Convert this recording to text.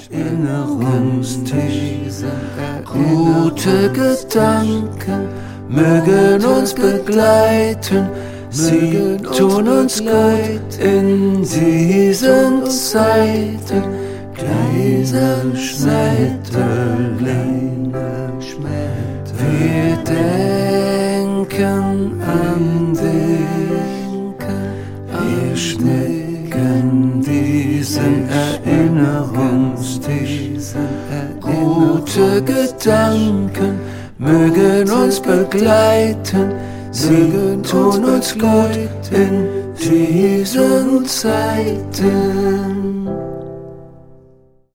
Erinnerungstisch. Gute Gedanken mögen uns begleiten, sie tun uns gut in diesen Zeiten. Kleine Schmetterling, wir denken an dich, wir schmecken diesen Erinnerungstisch. Gute Gedanken mögen uns begleiten, sie tun uns gut in diesen Zeiten.